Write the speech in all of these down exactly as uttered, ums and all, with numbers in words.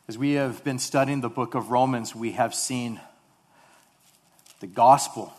As we have been studying the book of Romans, we have seen the gospel.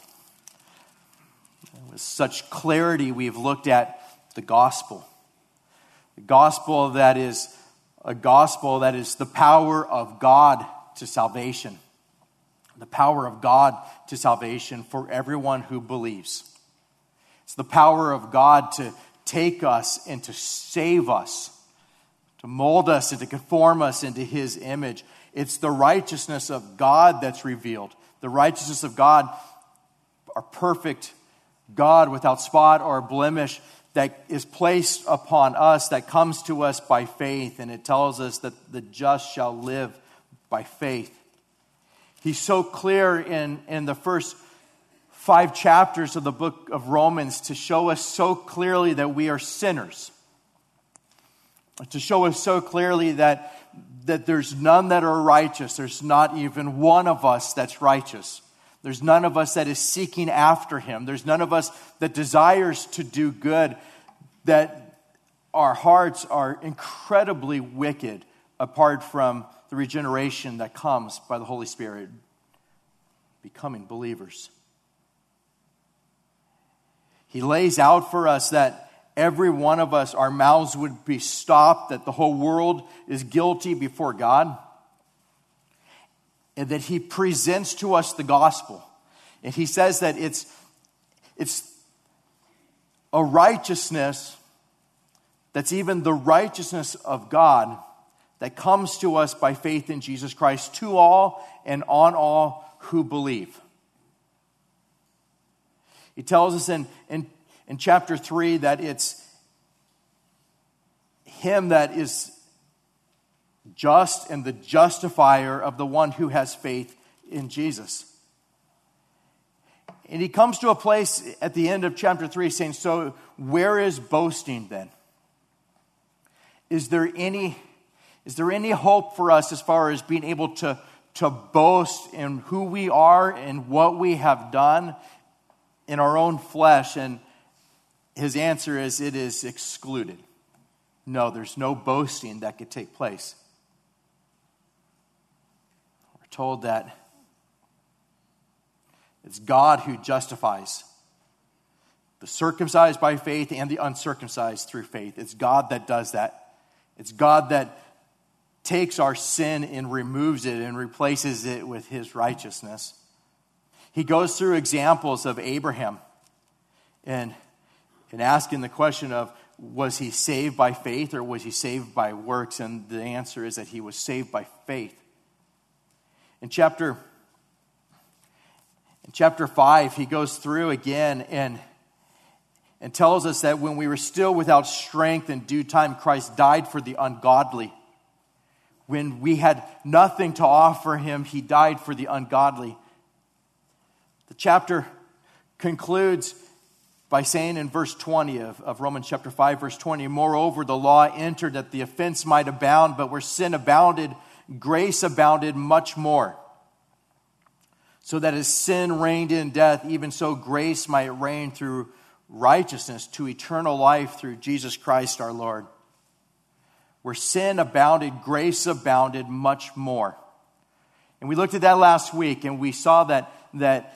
With such clarity, we've looked at the gospel. The gospel that is a gospel that is the power of God to salvation. The power of God to salvation for everyone who believes. It's the power of God to take us and to save us, to mold us and to conform us into His image. It's the righteousness of God that's revealed. The righteousness of God, our perfect God without spot or blemish, that is placed upon us, that comes to us by faith. And it tells us that the just shall live by faith. He's so clear in, in the first five chapters of the book of Romans to show us so clearly that we are sinners. To show us so clearly that, that there's none that are righteous. There's not even one of us that's righteous. There's none of us that is seeking after Him. There's none of us that desires to do good. That our hearts are incredibly wicked apart from the regeneration that comes by the Holy Spirit, becoming believers. He lays out for us that every one of us, our mouths would be stopped, that the whole world is guilty before God, and that He presents to us the gospel. And He says that it's, it's a righteousness that's even the righteousness of God that comes to us by faith in Jesus Christ, to all and on all who believe. He tells us in, in, in chapter three that it's Him that is just and the justifier of the one who has faith in Jesus. And he comes to a place at the end of chapter three saying, so where is boasting then? Is there any, is there any hope for us as far as being able to, to boast in who we are and what we have done in our own flesh? And his answer is, it is excluded. No, there's no boasting that could take place. We're told that it's God who justifies the circumcised by faith and the uncircumcised through faith. It's God that does that. It's God that takes our sin and removes it and replaces it with His righteousness. He goes through examples of Abraham and, and asking the question of, was he saved by faith or was he saved by works? And the answer is that he was saved by faith. In chapter, in chapter five, he goes through again and, and tells us that when we were still without strength, in due time Christ died for the ungodly. When we had nothing to offer Him, He died for the ungodly. The chapter concludes by saying in verse twenty of, of Romans chapter five, verse twenty, moreover, the law entered that the offense might abound, but where sin abounded, grace abounded much more. So that as sin reigned in death, even so grace might reign through righteousness to eternal life through Jesus Christ our Lord. Where sin abounded, grace abounded much more. And we looked at that last week, and we saw that, that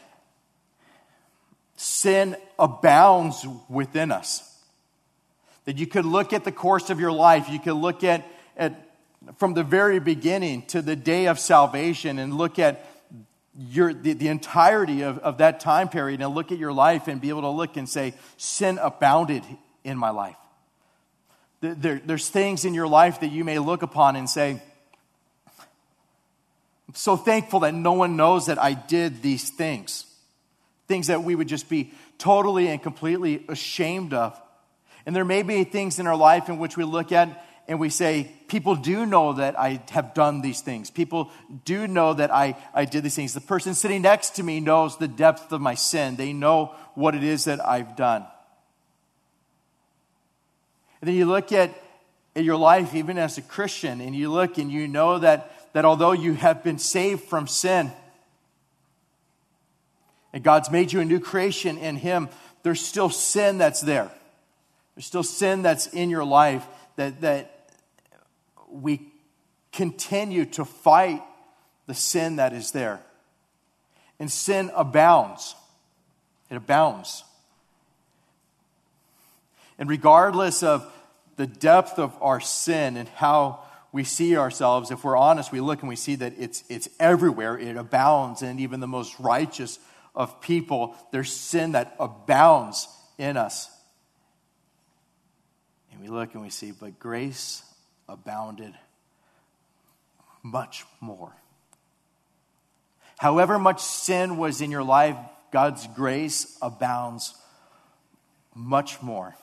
sin abounds within us. That you could look at the course of your life, you could look at, at from the very beginning to the day of salvation and look at your the, the entirety of, of that time period and look at your life and be able to look and say, sin abounded in my life. There, there's things in your life that you may look upon and say, I'm so thankful that no one knows that I did these things. Things that we would just be totally and completely ashamed of. And there may be things in our life in which we look at and we say, people do know that I have done these things. People do know that I, I did these things. The person sitting next to me knows the depth of my sin. They know what it is that I've done. And then you look at, at your life even as a Christian, and you look and you know that, that although you have been saved from sin, and God's made you a new creation in Him, there's still sin that's there. There's still sin that's in your life that, that we continue to fight the sin that is there. And sin abounds. It abounds. And regardless of the depth of our sin and how we see ourselves, if we're honest, we look and we see that it's it's everywhere. It abounds. And even the most righteous of people, there's sin that abounds in us. And we look and we see, but grace abounded much more. However much sin was in your life, God's grace abounds much more.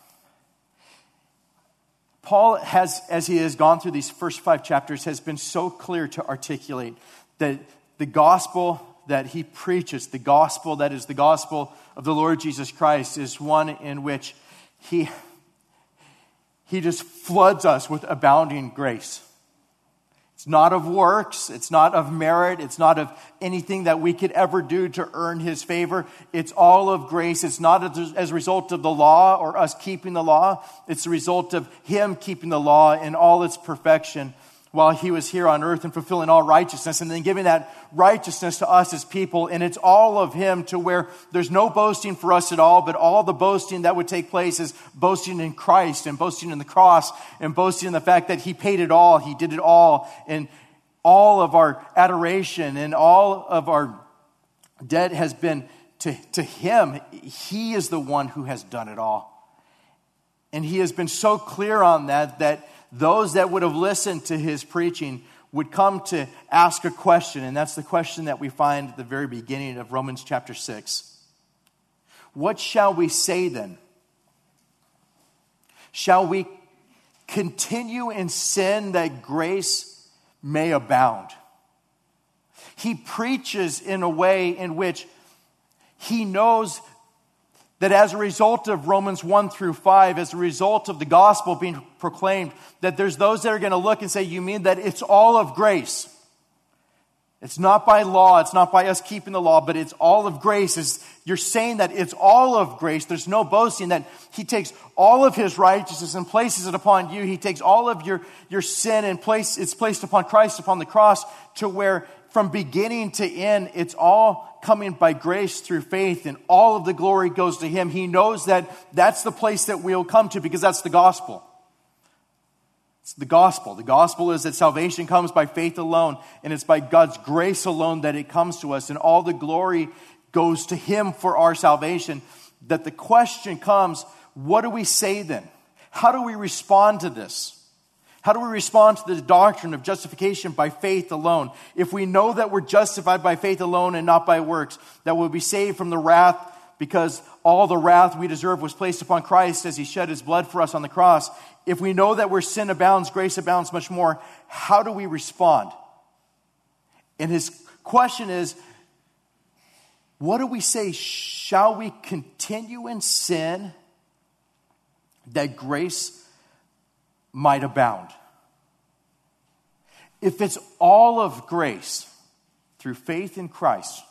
Paul has, as he has gone through these first five chapters, has been so clear to articulate that the gospel that he preaches, the gospel that is the gospel of the Lord Jesus Christ, is one in which he, he just floods us with abounding grace. It's not of works. It's not of merit. It's not of anything that we could ever do to earn his favor. It's all of grace. It's not as a result of the law or us keeping the law. It's the result of him keeping the law in all its perfection while he was here on earth and fulfilling all righteousness, and then giving that righteousness to us as people. And it's all of him, to where there's no boasting for us at all, but all the boasting that would take place is boasting in Christ and boasting in the cross and boasting in the fact that he paid it all. He did it all. And all of our adoration and all of our debt has been to, to him. He is the one who has done it all. And he has been so clear on that, that those that would have listened to his preaching would come to ask a question, and that's the question that we find at the very beginning of Romans chapter six. What shall we say then? Shall we continue in sin that grace may abound? He preaches in a way in which he knows that as a result of Romans one through five, as a result of the gospel being proclaimed, that there's those that are going to look and say, you mean that it's all of grace? It's not by law, it's not by us keeping the law, but it's all of grace. It's, you're saying that it's all of grace. There's no boasting, that he takes all of his righteousness and places it upon you. He takes all of your, your sin and place it's placed upon Christ upon the cross, to where from beginning to end, it's all coming by grace through faith, and all of the glory goes to him. He knows that that's the place that we'll come to, because that's the gospel. It's the gospel. The gospel is that salvation comes by faith alone, and it's by God's grace alone that it comes to us, and all the glory goes to him for our salvation. That the question comes, what do we say then? How do we respond to this? How do we respond to the doctrine of justification by faith alone? If we know that we're justified by faith alone and not by works, that we'll be saved from the wrath, because all the wrath we deserve was placed upon Christ as he shed his blood for us on the cross. If we know that where sin abounds, grace abounds much more, how do we respond? And his question is, what do we say? Shall we continue in sin that grace might abound? If it's all of grace through faith in Christ,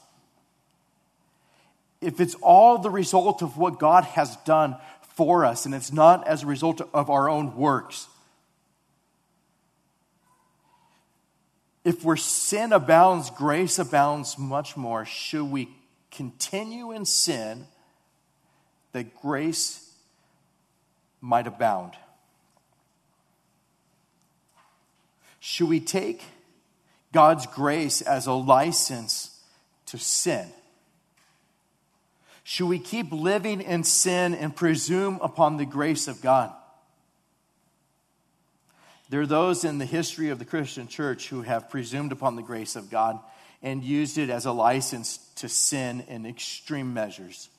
if it's all the result of what God has done for us, and it's not as a result of our own works, if where sin abounds, grace abounds much more, should we continue in sin that grace might abound? Should we take God's grace as a license to sin? Should we keep living in sin and presume upon the grace of God? There are those in the history of the Christian church who have presumed upon the grace of God and used it as a license to sin in extreme measures.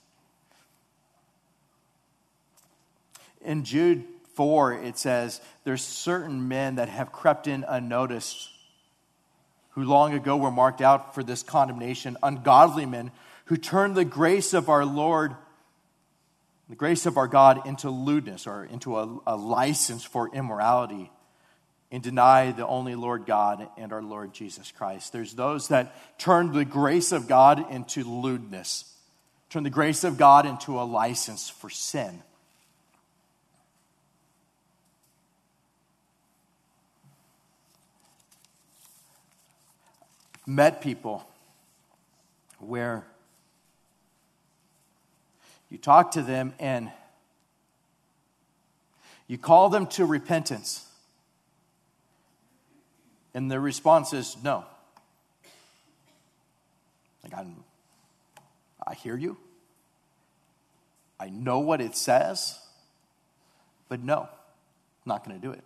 In Jude four, it says, there's certain men that have crept in unnoticed, who long ago were marked out for this condemnation, ungodly men who turned the grace of our Lord, the grace of our God, into lewdness, or into a, a license for immorality, and deny the only Lord God and our Lord Jesus Christ. There's those that turn the grace of God into lewdness, turn the grace of God into a license for sin. met people where you talk to them and you call them to repentance, and their response is no. Like, I'm, I hear you. I know what it says, but no, I'm not going to do it.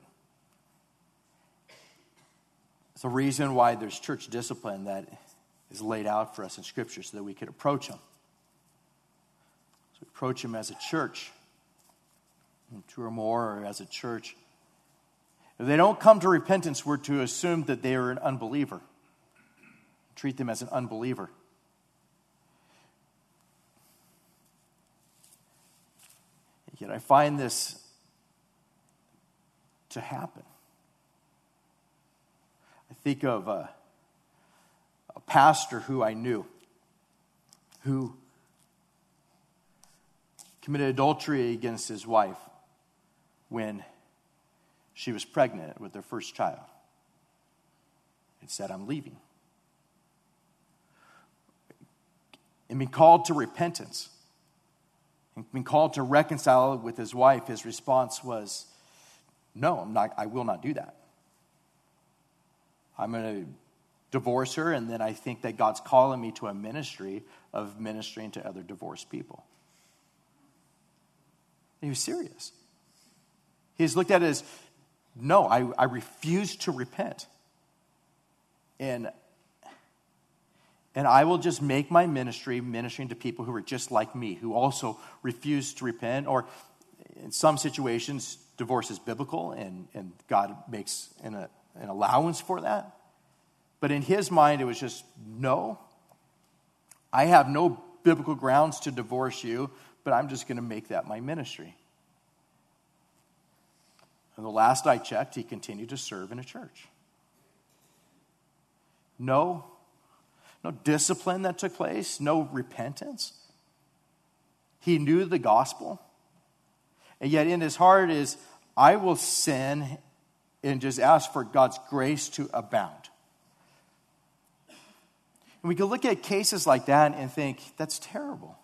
It's the reason why there's church discipline that is laid out for us in Scripture so that we could approach them. So we approach them as a church, two or more, or as a church. If they don't come to repentance, we're to assume that they are an unbeliever. Treat them as an unbeliever. Yet I find this to happen. I think of a, a pastor who I knew who committed adultery against his wife when she was pregnant with their first child and said, I'm leaving. And being called to repentance and being called to reconcile with his wife, his response was, no, I'm not, I will not do that. I'm going to divorce her, and then I think that God's calling me to a ministry of ministering to other divorced people. And he was serious. He's looked at it as, no, I, I refuse to repent. And, and I will just make my ministry ministering to people who are just like me, who also refuse to repent. Or in some situations, divorce is biblical, and, and God makes an, a, an allowance for that. But in his mind, it was just, no, I have no biblical grounds to divorce you, but I'm just going to make that my ministry. And the last I checked, he continued to serve in a church. No, no discipline that took place, no repentance. He knew the gospel. And yet in his heart is, I will sin and just ask for God's grace to abound. And we can look at cases like that and think, that's terrible.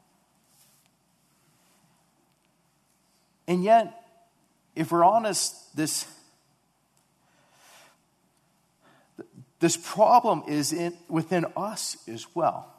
And yet, if we're honest, this, this problem is in, within us as well.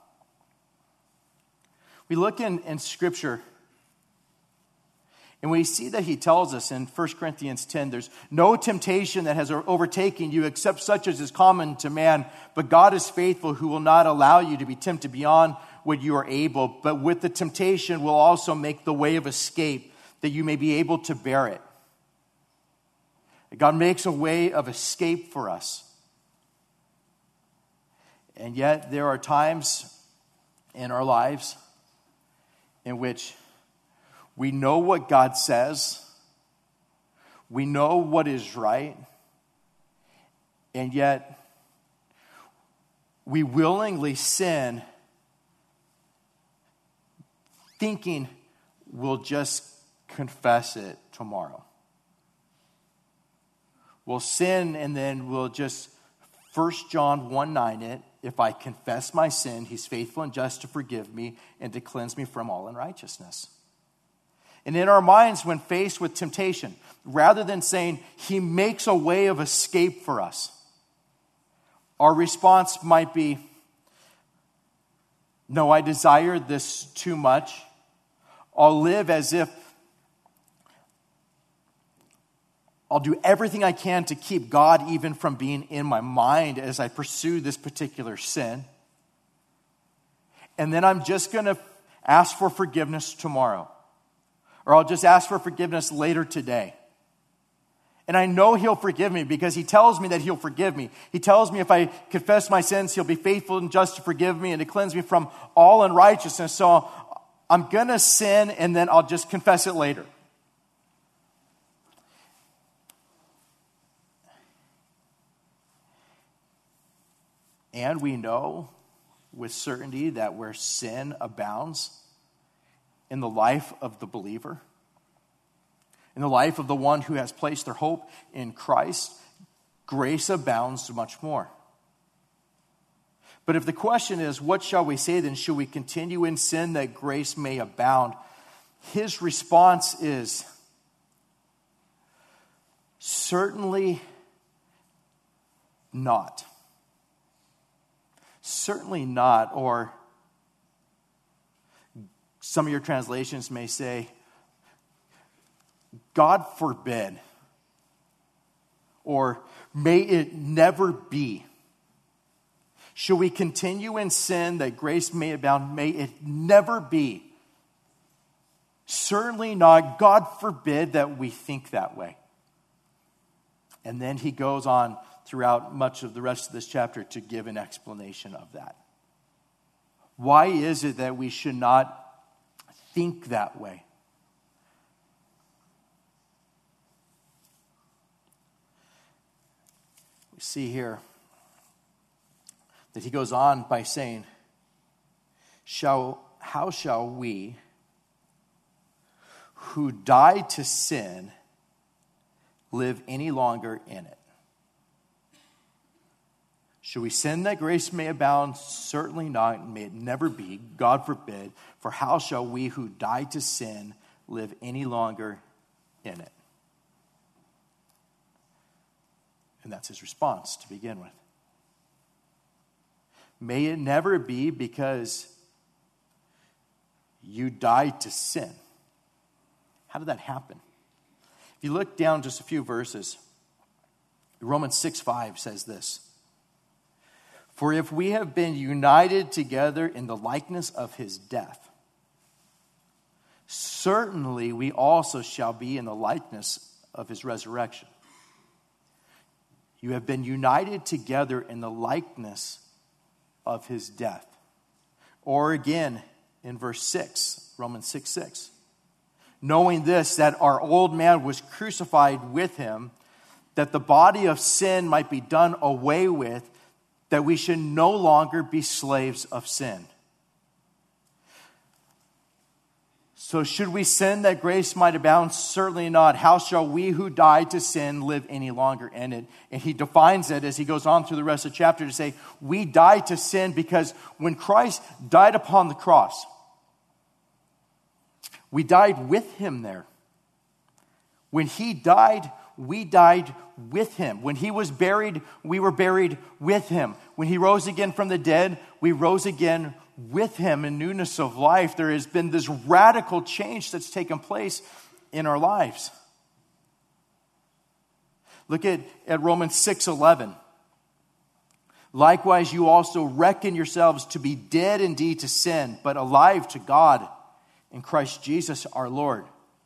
We look in, in Scripture, and we see that he tells us in First Corinthians ten, there's no temptation that has overtaken you except such as is common to man. But God is faithful, who will not allow you to be tempted beyond what you are able. But with the temptation will also make the way of escape, that you may be able to bear it. God makes a way of escape for us. And yet there are times in our lives in which we know what God says, we know what is right, and yet we willingly sin, thinking we'll just confess it tomorrow. We'll sin, and then we'll just First John one nine it. If I confess my sin, he's faithful and just to forgive me and to cleanse me from all unrighteousness. And in our minds, when faced with temptation, rather than saying he makes a way of escape for us, our response might be, no, I desire this too much. I'll live as if I'll do everything I can to keep God even from being in my mind as I pursue this particular sin. And then I'm just going to ask for forgiveness tomorrow. Or I'll just ask for forgiveness later today. And I know he'll forgive me because he tells me that he'll forgive me. He tells me if I confess my sins, he'll be faithful and just to forgive me and to cleanse me from all unrighteousness. So I'm going to sin and then I'll just confess it later. And we know with certainty that where sin abounds in the life of the believer, in the life of the one who has placed their hope in Christ, grace abounds much more. But if the question is, what shall we say then? Should we continue in sin that grace may abound? His response is, certainly not. Certainly not. Or some of your translations may say, God forbid. Or may it never be. Should we continue in sin that grace may abound? May it never be. Certainly not. God forbid that we think that way. And then he goes on throughout much of the rest of this chapter to give an explanation of that. Why is it that we should not think that way? We see here that he goes on by saying, "Shall how shall we who died to sin live any longer in it?" Should we sin that grace may abound? Certainly not, and may it never be. God forbid. For how shall we who died to sin live any longer in it? And that's his response to begin with. May it never be, because you died to sin. How did that happen? If you look down just a few verses, Romans six five says this: "For if we have been united together in the likeness of his death, certainly we also shall be in the likeness of his resurrection." You have been united together in the likeness of his death. Or again, in verse six, Romans six six. "Knowing this, that our old man was crucified with him, that the body of sin might be done away with, that we should no longer be slaves of sin." So should we sin that grace might abound? Certainly not. How shall we who died to sin live any longer in it? And he defines it as he goes on through the rest of the chapter to say, we died to sin because when Christ died upon the cross, we died with him there. When he died, we died with him. When he was buried, we were buried with him. When he rose again from the dead, we rose again with him in newness of life. There has been this radical change that's taken place in our lives. Look at, at Romans six eleven. "Likewise, you also reckon yourselves to be dead indeed to sin, but alive to God in Christ Jesus our Lord."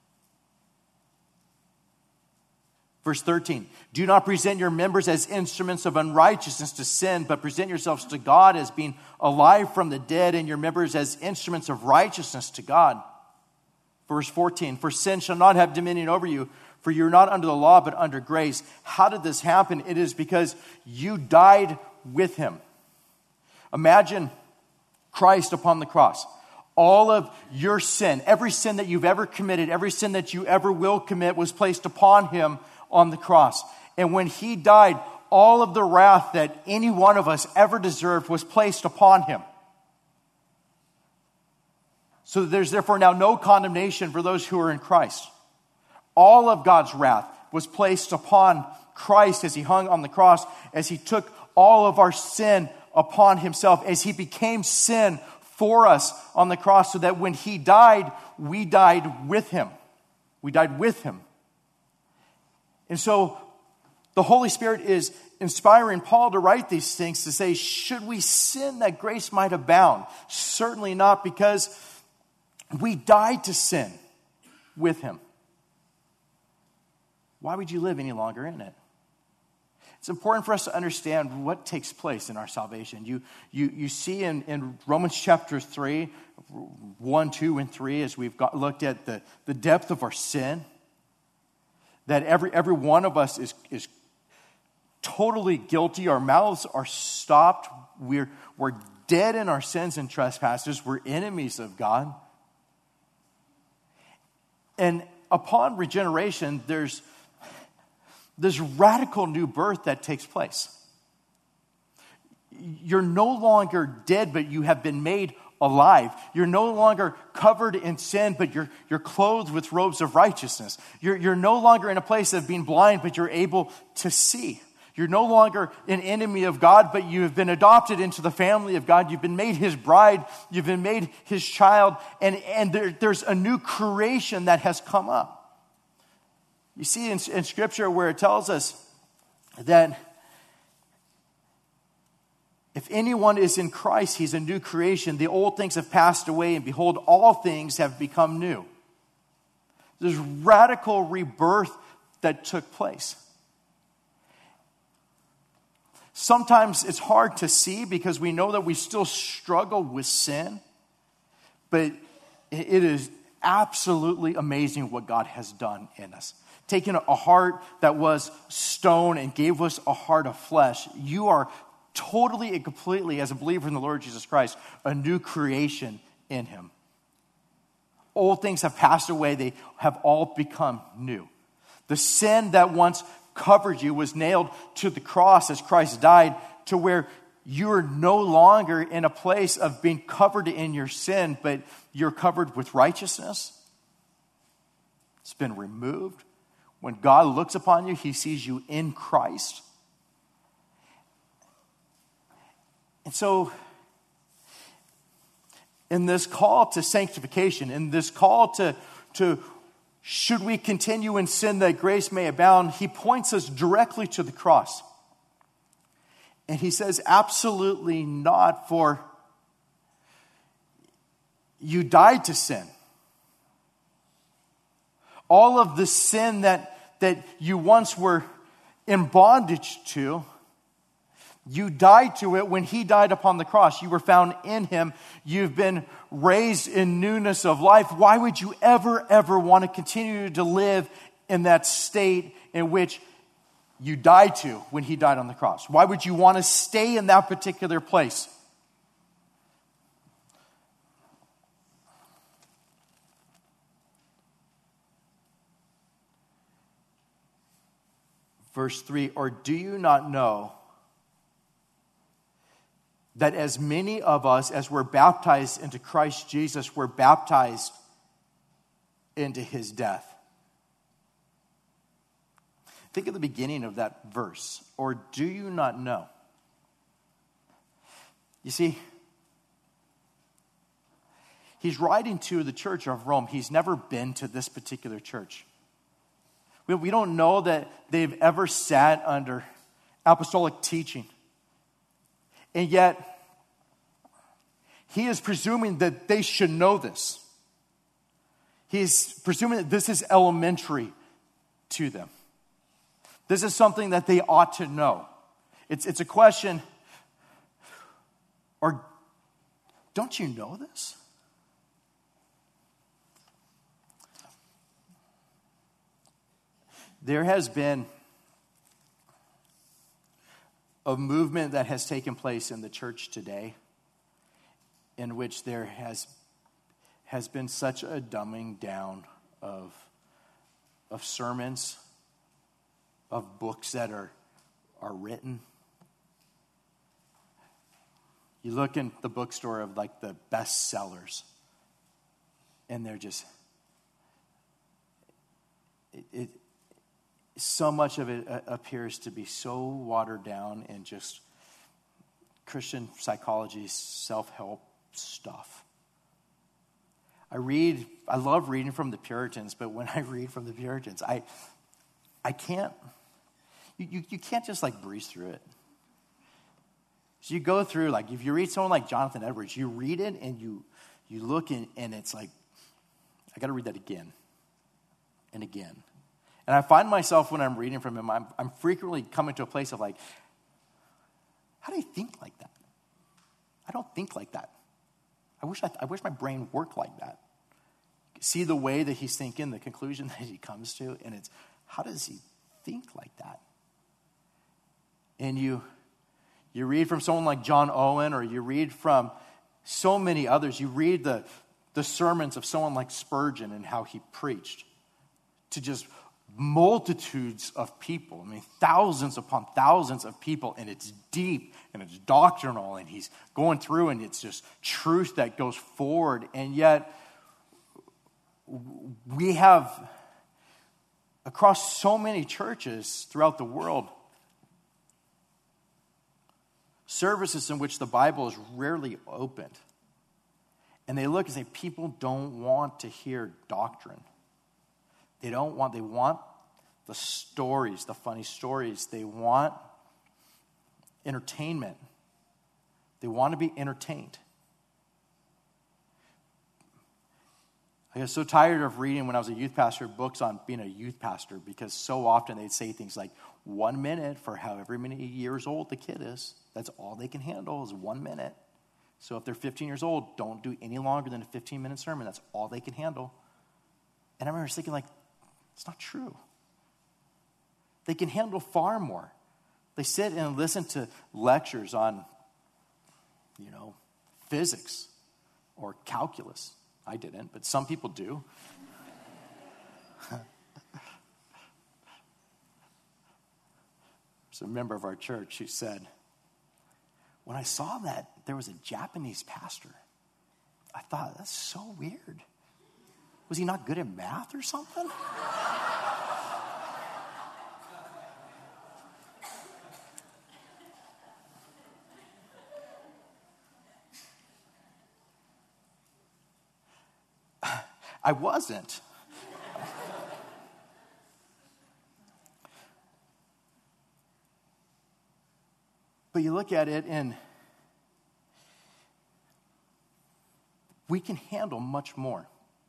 Verse thirteen, "Do not present your members as instruments of unrighteousness to sin, but present yourselves to God as being alive from the dead, and your members as instruments of righteousness to God." Verse fourteen, "For sin shall not have dominion over you, for you are not under the law, but under grace." How did this happen? It is because you died with him. Imagine Christ upon the cross. All of your sin, every sin that you've ever committed, every sin that you ever will commit was placed upon him on the cross. And when he died, all of the wrath that any one of us ever deserved was placed upon him. So there's therefore now no condemnation for those who are in Christ. All of God's wrath was placed upon Christ as he hung on the cross, as he took all of our sin upon himself, as he became sin for us on the cross, so that when he died, we died with him. We died with him. And so the Holy Spirit is inspiring Paul to write these things to say, should we sin that grace might abound? Certainly not, because we died to sin with him. Why would you live any longer in it? It's important for us to understand what takes place in our salvation. You, you, you see in, in Romans chapter three, one, two, and three, as we've got, looked at the, the depth of our sin, that every, every one of us is, is totally guilty. Our mouths are stopped. We're, we're dead in our sins and trespasses. We're enemies of God. And upon regeneration, there's this radical new birth that takes place. You're no longer dead, but you have been made alive. You're no longer covered in sin, but you're, you're clothed with robes of righteousness. You're, you're no longer in a place of being blind, but you're able to see. You're no longer an enemy of God, but you have been adopted into the family of God. You've been made his bride. You've been made his child. And, and there, there's a new creation that has come up. You see in, in Scripture where it tells us that if anyone is in Christ, he's a new creation. The old things have passed away, and behold, all things have become new. There's radical rebirth that took place. Sometimes it's hard to see because we know that we still struggle with sin, but it is absolutely amazing what God has done in us. Taking a heart that was stone and gave us a heart of flesh. You are totally and completely, as a believer in the Lord Jesus Christ, a new creation in him. Old things have passed away. They have all become new. The sin that once covered you was nailed to the cross as Christ died, to where you are no longer in a place of being covered in your sin, but you're covered with righteousness. It's been removed. When God looks upon you, he sees you in Christ. And so, in this call to sanctification, in this call to, to should we continue in sin that grace may abound, he points us directly to the cross. And he says, absolutely not, for you died to sin. All of the sin that, that you once were in bondage to, you died to it when he died upon the cross. You were found in him. You've been raised in newness of life. Why would you ever, ever want to continue to live in that state in which you died to when he died on the cross? Why would you want to stay in that particular place? Verse three, or do you not know that as many of us as were baptized into Christ Jesus were baptized into his death? Think of the beginning of that verse. Or do you not know? You see, he's writing to the church of Rome. He's never been to this particular church. We, we don't know that they've ever sat under apostolic teaching. And yet, he is presuming that they should know this. He's presuming that this is elementary to them. This is something that they ought to know. It's, it's a question, or don't you know this? There has been a movement that has taken place in the church today in which there has has been such a dumbing down of, of sermons, of books that are, are written. You look in the bookstore of like the bestsellers, and they're just, it, it so much of it appears to be so watered down and just Christian psychology, self-help stuff. I read, I love reading from the Puritans, but when I read from the Puritans, I I can't, you, you, you can't just like breeze through it. So you go through, like if you read someone like Jonathan Edwards, you read it and you you look in, and it's like, I got to read that again and again. And I find myself when I'm reading from him, I'm, I'm frequently coming to a place of like, how do you think like that? I don't think like that. I wish I, I wish my brain worked like that. See the way that he's thinking, the conclusion that he comes to, and it's, how does he think like that? And you, you read from someone like John Owen, or you read from so many others. You read the, the sermons of someone like Spurgeon and how he preached to just multitudes of people. I mean, thousands upon thousands of people, and it's deep and it's doctrinal, and he's going through, and it's just truth that goes forward. And yet, we have, across so many churches throughout the world, services in which the Bible is rarely opened. And they look and say, people don't want to hear doctrine. They don't want, they want the stories, the funny stories. They want entertainment. They want to be entertained. I got so tired of reading when I was a youth pastor books on being a youth pastor, because so often they'd say things like one minute for however many years old the kid is. That's all they can handle is one minute. So if they're fifteen years old, don't do any longer than a fifteen-minute sermon. That's all they can handle. And I remember thinking, like, it's not true. They can handle far more. They sit and listen to lectures on, you know, physics or calculus. I didn't, but some people do. There's a member of our church who said, when I saw that there was a Japanese pastor, I thought, that's so weird. Was he not good at math or something? I wasn't. But you look at it and we can handle much more.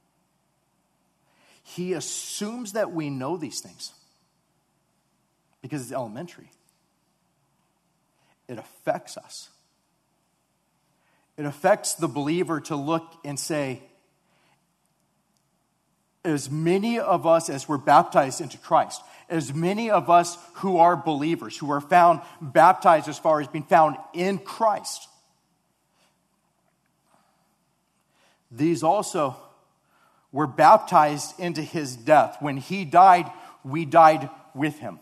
He assumes that we know these things because it's elementary. It affects us. It affects the believer to look and say, as many of us as were baptized into Christ, as many of us who are believers, who are found baptized as far as being found in Christ, these also were baptized into his death. When he died, we died with him.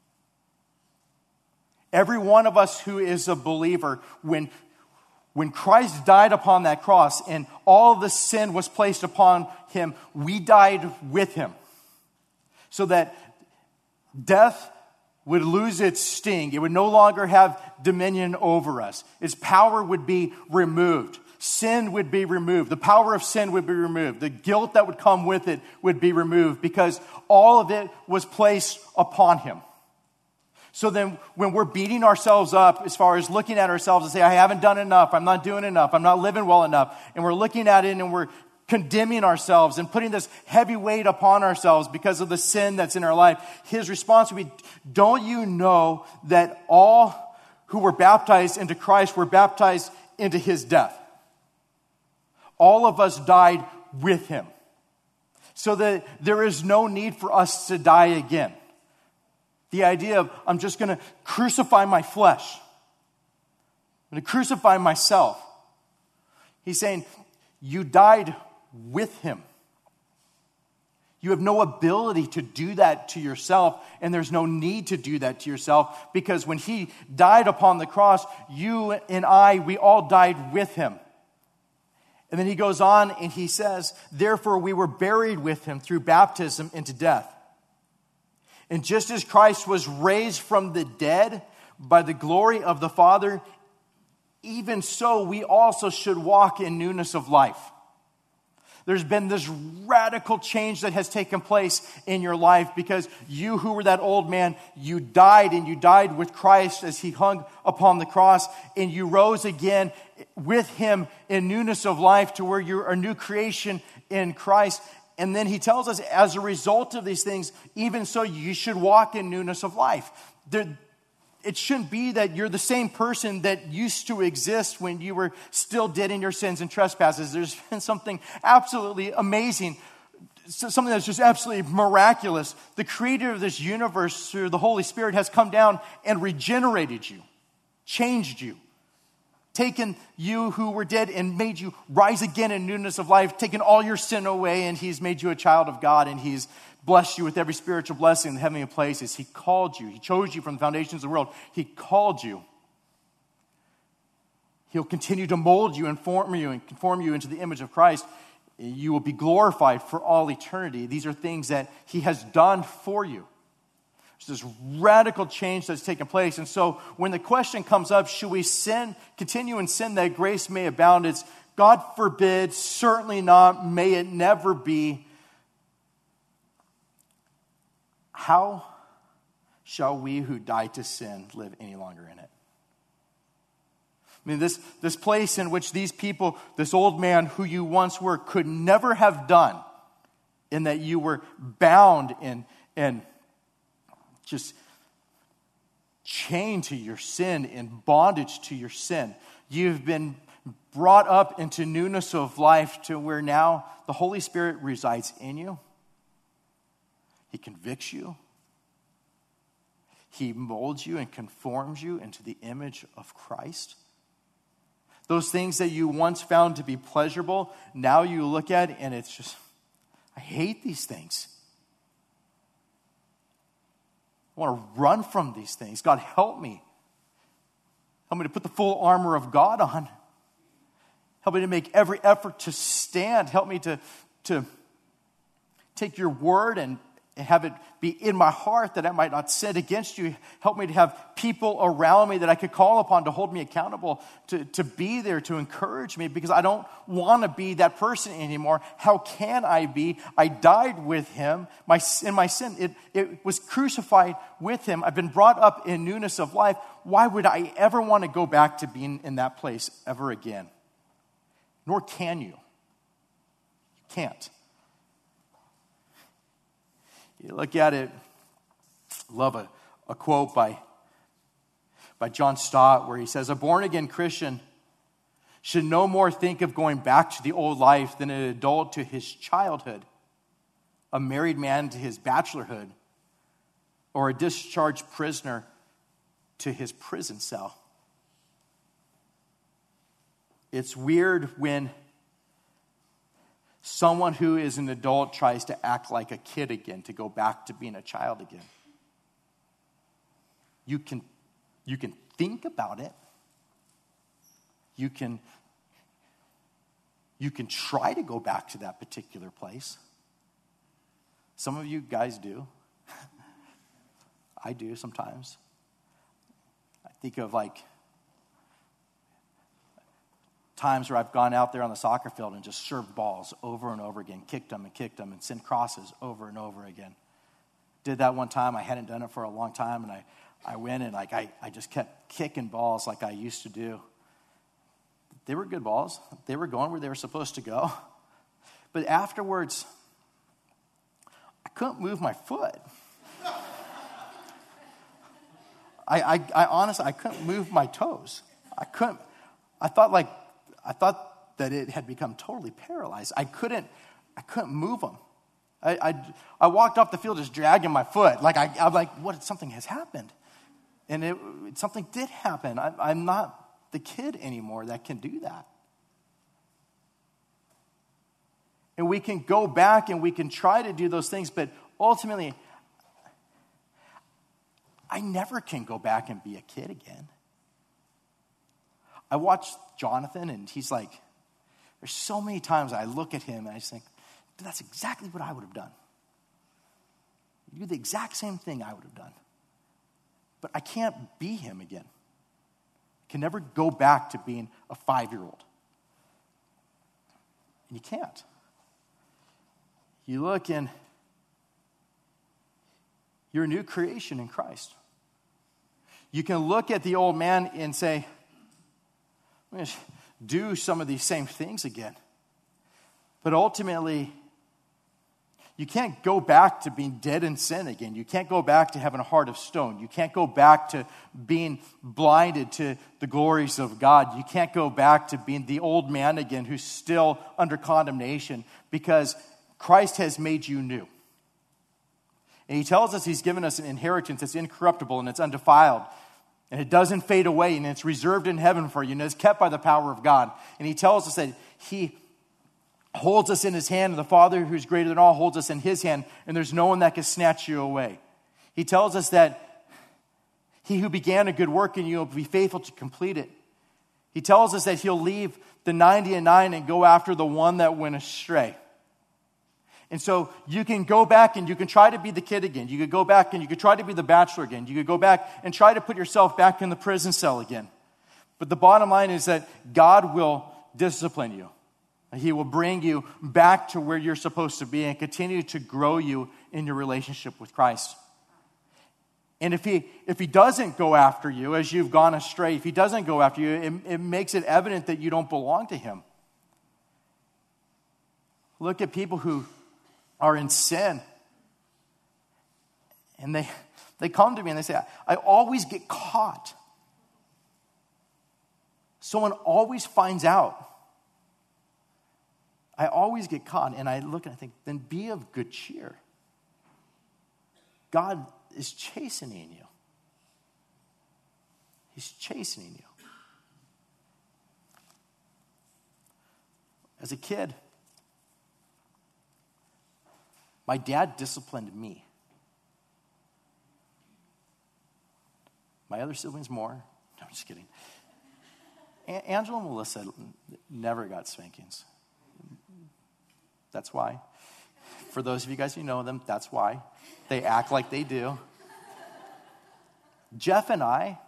Every one of us who is a believer, when When Christ died upon that cross and all the sin was placed upon him, we died with him. So that death would lose its sting. It would no longer have dominion over us. Its power would be removed. Sin would be removed. The power of sin would be removed. The guilt that would come with it would be removed because all of it was placed upon him. So then when we're beating ourselves up as far as looking at ourselves and say, I haven't done enough, I'm not doing enough, I'm not living well enough, and we're looking at it and we're condemning ourselves and putting this heavy weight upon ourselves because of the sin that's in our life, his response would be, don't you know that all who were baptized into Christ were baptized into his death? All of us died with him. So that there is no need for us to die again. The idea of, I'm just going to crucify my flesh. I'm going to crucify myself. He's saying, you died with him. You have no ability to do that to yourself, and there's no need to do that to yourself, because when he died upon the cross, you and I, we all died with him. And then he goes on and he says, therefore we were buried with him through baptism into death. And just as Christ was raised from the dead by the glory of the Father, even so we also should walk in newness of life. There's been this radical change that has taken place in your life because you who were that old man, you died and you died with Christ as he hung upon the cross, and you rose again with him in newness of life to where you're a new creation in Christ. And then he tells us, as a result of these things, even so, you should walk in newness of life. There, it shouldn't be that you're the same person that used to exist when you were still dead in your sins and trespasses. There's been something absolutely amazing, something that's just absolutely miraculous. The creator of this universe, through the Holy Spirit, has come down and regenerated you, changed you. Taken you who were dead and made you rise again in newness of life, taken all your sin away, and he's made you a child of God, and he's blessed you with every spiritual blessing in the heavenly places. He called you. He chose you from the foundations of the world. He called you. He'll continue to mold you and form you and conform you into the image of Christ. You will be glorified for all eternity. These are things that he has done for you. There's this radical change that's taken place. And so when the question comes up, should we sin, continue in sin that grace may abound? It's God forbid, certainly not, may it never be. How shall we who died to sin live any longer in it? I mean, this, this place in which these people, this old man who you once were, could never have done, in that you were bound in, and just chained to your sin, in bondage to your sin. You've been brought up into newness of life to where now the Holy Spirit resides in you. He convicts you. He molds you and conforms you into the image of Christ. Those things that you once found to be pleasurable, now you look at and it's just, I hate these things. I want to run from these things. God, help me. Help me to put the full armor of God on. Help me to make every effort to stand. Help me to, to take your word and have it be in my heart that I might not sin against you. Help me to have people around me that I could call upon to hold me accountable, to, to be there, to encourage me, because I don't want to be that person anymore. How can I be? I died with him. My, in my sin, it, it was crucified with him. I've been brought up in newness of life. Why would I ever want to go back to being in that place ever again? Nor can you. You can't. You look at it, love a, a quote by, by John Stott where he says, a born-again Christian should no more think of going back to the old life than an adult to his childhood, a married man to his bachelorhood, or a discharged prisoner to his prison cell. It's weird when someone who is an adult tries to act like a kid again, to go back to being a child again. You can, you can think about it. You can, you can try to go back to that particular place. Some of you guys do. I do sometimes. I think of like times where I've gone out there on the soccer field and just served balls over and over again, kicked them and kicked them and sent crosses over and over again. Did that one time. I hadn't done it for a long time, and I, I went and like I, I just kept kicking balls like I used to do. They were good balls. They were going where they were supposed to go. But afterwards, I couldn't move my foot. I, I, I honestly, I couldn't move my toes. I couldn't, I thought like, I thought that it had become totally paralyzed. I couldn't, I couldn't move them. I, I, I walked off the field just dragging my foot. Like I, I'm like, what? Something has happened, and it, something did happen. I, I'm not the kid anymore that can do that. And we can go back and we can try to do those things, but ultimately, I never can go back and be a kid again. I watched Jonathan, and he's like, there's so many times I look at him and I just think, that's exactly what I would have done. You do the exact same thing I would have done. But I can't be him again. I can never go back to being a five-year-old. And you can't. You look and you're a new creation in Christ. You can look at the old man and say, I'm going to do some of these same things again. But ultimately, you can't go back to being dead in sin again. You can't go back to having a heart of stone. You can't go back to being blinded to the glories of God. You can't go back to being the old man again who's still under condemnation, because Christ has made you new. And he tells us he's given us an inheritance that's incorruptible and it's undefiled. And it doesn't fade away, and it's reserved in heaven for you, and it's kept by the power of God. And he tells us that he holds us in his hand, and the Father who's greater than all holds us in his hand, and there's no one that can snatch you away. He tells us that he who began a good work in you will be faithful to complete it. He tells us that he'll leave the ninety and nine and go after the one that went astray. And so you can go back and you can try to be the kid again. You could go back and you could try to be the bachelor again. You could go back and try to put yourself back in the prison cell again. But the bottom line is that God will discipline you. He will bring you back to where you're supposed to be and continue to grow you in your relationship with Christ. And if he if he doesn't go after you as you've gone astray, if he doesn't go after you, it, it makes it evident that you don't belong to him. Look at people who are in sin. And they they come to me and they say, I, I always get caught. Someone always finds out. I always get caught. And I look and I think, then be of good cheer. God is chastening you. He's chastening you. As a kid, my dad disciplined me. My other siblings more. No, I'm just kidding. A- Angela and Melissa never got spankings. That's why. For those of you guys who know them, that's why. They act like they do. Jeff and I,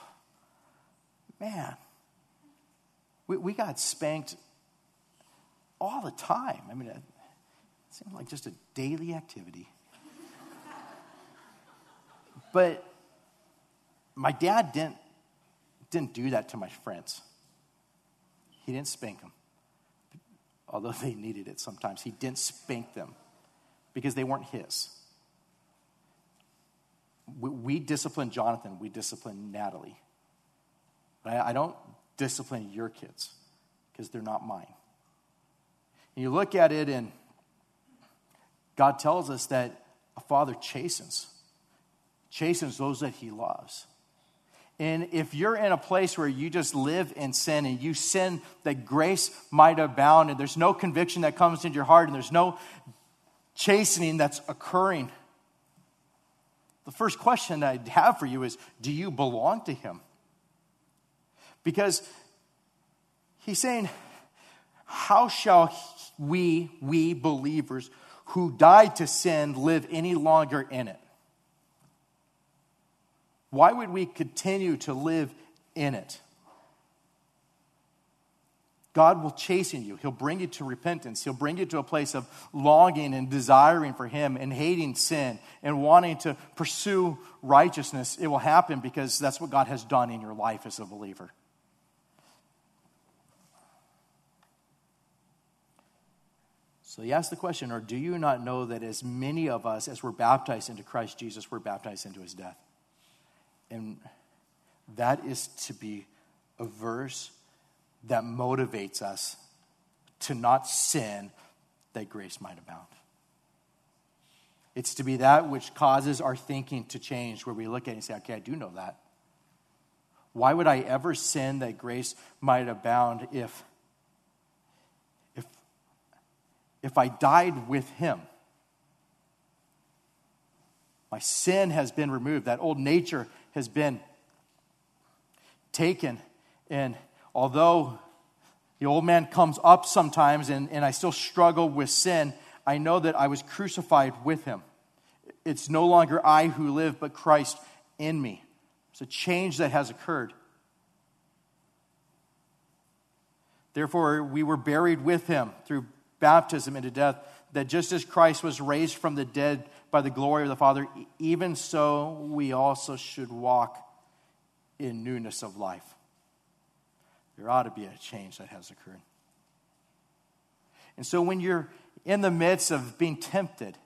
man, we, we got spanked all the time. I mean, it seemed like just a daily activity. But my dad didn't, didn't do that to my friends. He didn't spank them. Although they needed it sometimes. He didn't spank them because they weren't his. We, we discipline Jonathan. We discipline Natalie. But I, I don't discipline your kids because they're not mine. And you look at it and God tells us that a father chastens. Chastens those that he loves. And if you're in a place where you just live in sin and you sin that grace might abound and there's no conviction that comes into your heart and there's no chastening that's occurring, the first question that I'd have for you is, do you belong to him? Because he's saying, how shall we, we believers who died to sin, live any longer in it? Why would we continue to live in it? God will chasten you. He'll bring you to repentance. He'll bring you to a place of longing and desiring for him and hating sin and wanting to pursue righteousness. It will happen because that's what God has done in your life as a believer. So he asked the question, or do you not know that as many of us as were baptized into Christ Jesus were baptized into his death? And that is to be a verse that motivates us to not sin that grace might abound. It's to be that which causes our thinking to change, where we look at it and say, okay, I do know that. Why would I ever sin that grace might abound if, if, if I died with him? My sin has been removed. That old nature has been taken. And although the old man comes up sometimes and, and I still struggle with sin, I know that I was crucified with him. It's no longer I who live, but Christ in me. It's a change that has occurred. Therefore, we were buried with him through baptism into death, that just as Christ was raised from the dead by the glory of the Father, even so we also should walk in newness of life. There ought to be a change that has occurred. And so when you're in the midst of being tempted,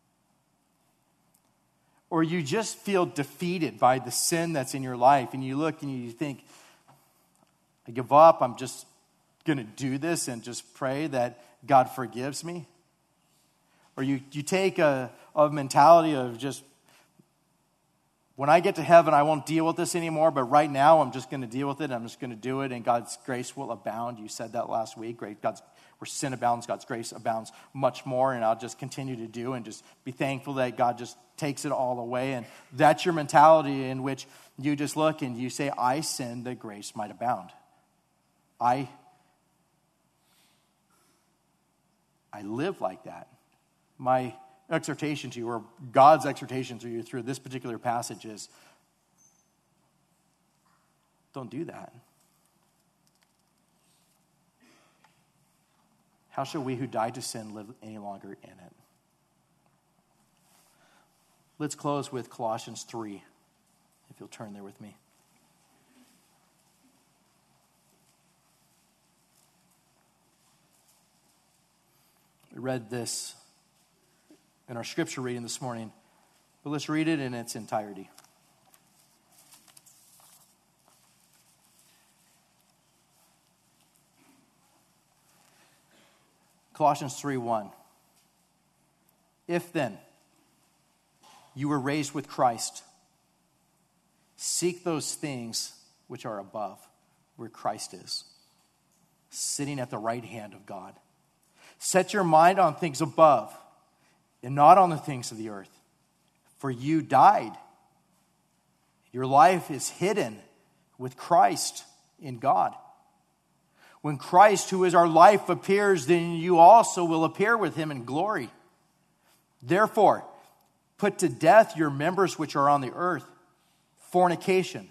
or you just feel defeated by the sin that's in your life, and you look and you think, I give up, I'm just going to do this and just pray that God forgives me. Or you, you take a, a mentality of just, when I get to heaven, I won't deal with this anymore, but right now I'm just going to deal with it. I'm just going to do it, and God's grace will abound. You said that last week. Great. God's, where sin abounds, God's grace abounds much more, and I'll just continue to do and just be thankful that God just takes it all away. And that's your mentality in which you just look and you say, I sinned that grace might abound. I, I live like that. My exhortation to you, or God's exhortation to you through this particular passage is, don't do that. How shall we who died to sin live any longer in it? Let's close with Colossians three, if you'll turn there with me. We read this in our scripture reading this morning, but let's read it in its entirety. Colossians three one. If then you were raised with Christ, seek those things which are above, where Christ is, sitting at the right hand of God. Set your mind on things above, and not on the things of the earth. For you died. Your life is hidden with Christ in God. When Christ, who is our life, appears, then you also will appear with him in glory. Therefore, put to death your members which are on the earth: fornication,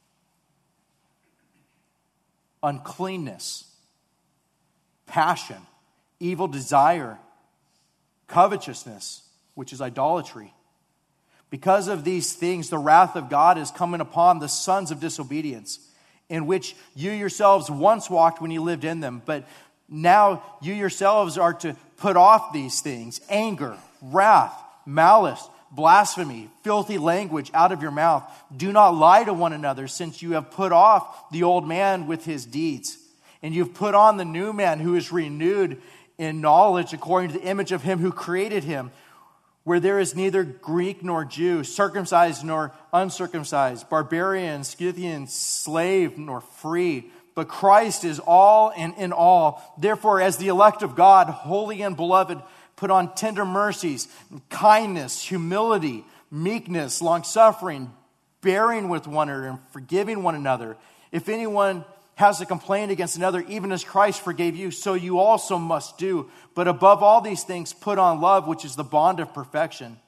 uncleanness, passion, evil desire, covetousness, which is idolatry. Because of these things, the wrath of God is coming upon the sons of disobedience, in which you yourselves once walked when you lived in them. But now you yourselves are to put off these things: anger, wrath, malice, blasphemy, filthy language out of your mouth. Do not lie to one another, since you have put off the old man with his deeds, and you've put on the new man, who is renewed in knowledge according to the image of him who created him, where there is neither Greek nor Jew, circumcised nor uncircumcised, barbarian, Scythian, slave nor free, but Christ is all and in all. Therefore, as the elect of God, holy and beloved, put on tender mercies, kindness, humility, meekness, long-suffering, bearing with one another, and forgiving one another. If anyone has a complaint against another, even as Christ forgave you, so you also must do. But above all these things, put on love, which is the bond of perfection.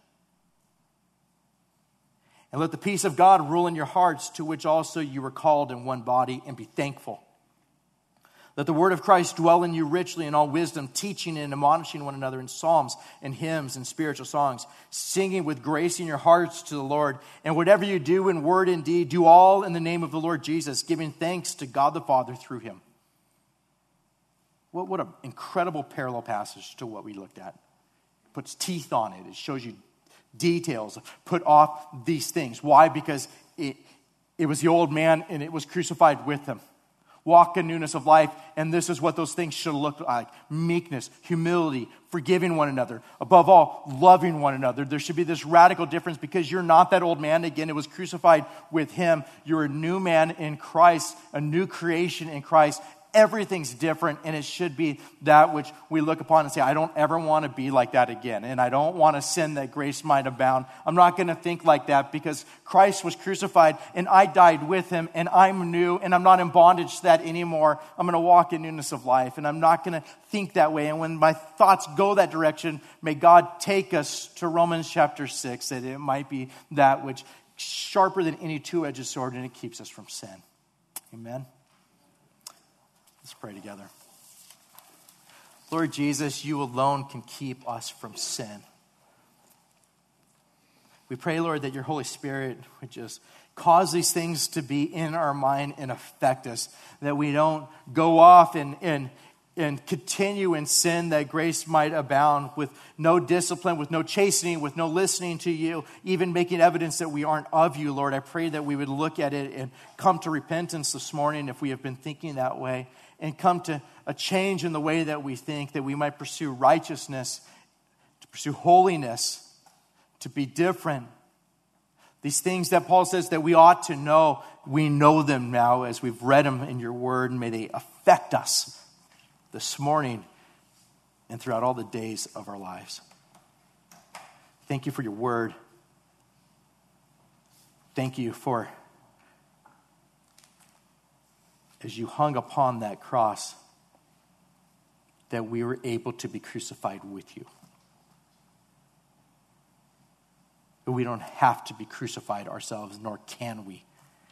And let the peace of God rule in your hearts, to which also you were called in one body, and be thankful. Let the word of Christ dwell in you richly in all wisdom, teaching and admonishing one another in psalms and hymns and spiritual songs, singing with grace in your hearts to the Lord. And whatever you do in word and deed, do all in the name of the Lord Jesus, giving thanks to God the Father through him. What, what an incredible parallel passage to what we looked at. It puts teeth on it. It shows you details. Put off these things. Why? Because it, it was the old man, and it was crucified with him. Walk in newness of life, and this is what those things should look like: meekness, humility, forgiving one another. Above all, loving one another. There should be this radical difference, because you're not that old man again. It was crucified with him. You're a new man in Christ, a new creation in Christ. Everything's different, and it should be that which we look upon and say, I don't ever want to be like that again, and I don't want to sin that grace might abound. I'm not going to think like that, because Christ was crucified, and I died with him, and I'm new, and I'm not in bondage to that anymore. I'm going to walk in newness of life, and I'm not going to think that way. And when my thoughts go that direction, may God take us to Romans chapter six, that it might be that which sharper than any two-edged sword, and it keeps us from sin. Amen. Let's pray together. Lord Jesus, you alone can keep us from sin. We pray, Lord, that your Holy Spirit would just cause these things to be in our mind and affect us, that we don't go off and, and, and continue in sin, that grace might abound, with no discipline, with no chastening, with no listening to you, even making evidence that we aren't of you, Lord. I pray that we would look at it and come to repentance this morning if we have been thinking that way, and come to a change in the way that we think, that we might pursue righteousness, to pursue holiness, to be different. These things that Paul says that we ought to know, we know them now as we've read them in your word, and may they affect us this morning and throughout all the days of our lives. Thank you for your word. Thank you for, as you hung upon that cross, that we were able to be crucified with you. But we don't have to be crucified ourselves, nor can we.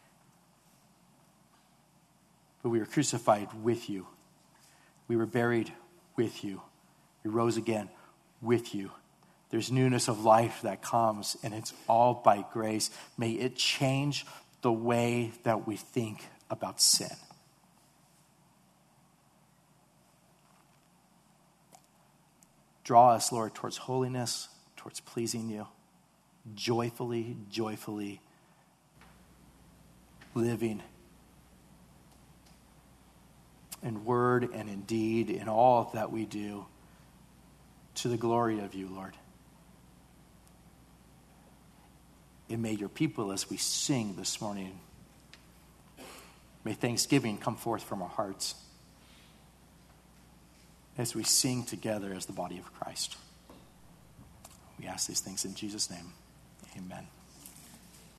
But we were crucified with you. We were buried with you. We rose again with you. There's newness of life that comes, and it's all by grace. May it change the way that we think about sin. Draw us, Lord, towards holiness, towards pleasing you, joyfully, joyfully living in word and in deed, in all that we do, to the glory of you, Lord. And may your people, as we sing this morning, may thanksgiving come forth from our hearts as we sing together as the body of Christ. We ask these things in Jesus' name. Amen.